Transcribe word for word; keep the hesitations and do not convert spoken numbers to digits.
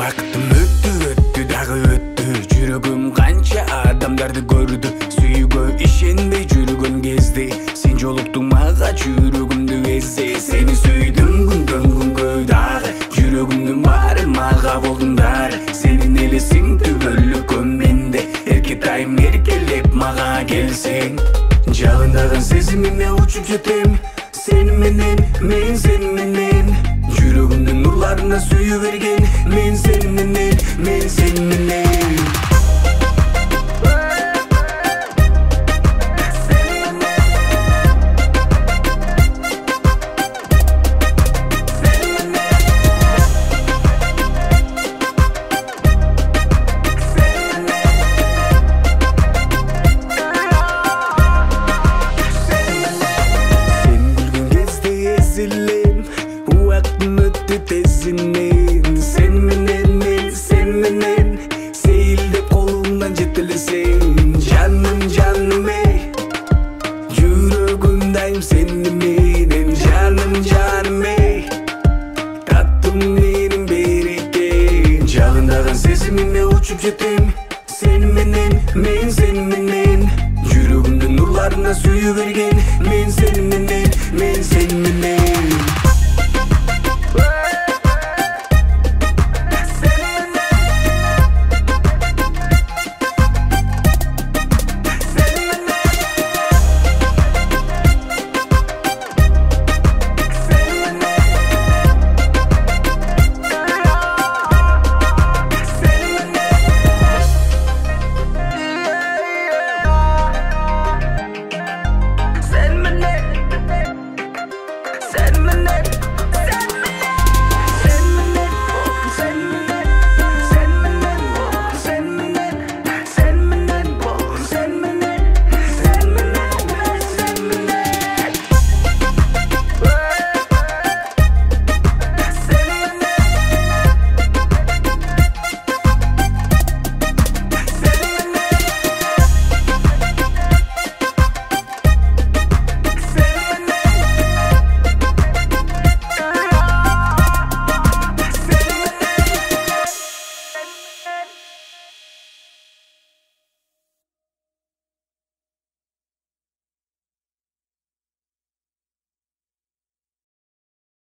Убактым өттү өттү дагы өттү, жүрөгүм канча адамдарды көрдү. Сүйгө ишенбей жүргөн кезде сен жолуктуң мага, жүрөгүмдү эзде. Сени сүйдүм күндөн күнгө дагы, жүрөгүмдүн баары мага болдуңдар. Сенин элесиң түбөлүккө менде, эркетайым эркелеп мага келсең. Жалындаган сезимиме учуп жетем, сени менен, мен сени менен. Жүрөгүмдүн нурларына сүйө берген, мен сени менен, мен сени менен. Убактым өттү тезинен, сен менен, мен сен менен. Сейилдеп колумдан жете элесең, жаным жаным эй. Жүрөгүм дайым сени менен, жаным жаным эй. Таттым менин береке, жалындаган сезимиме учуп жетем, сени менен, мен сени менен. Жүрөгүмдүн нурларына сүйө берген, мен сени менен, мен сени менен.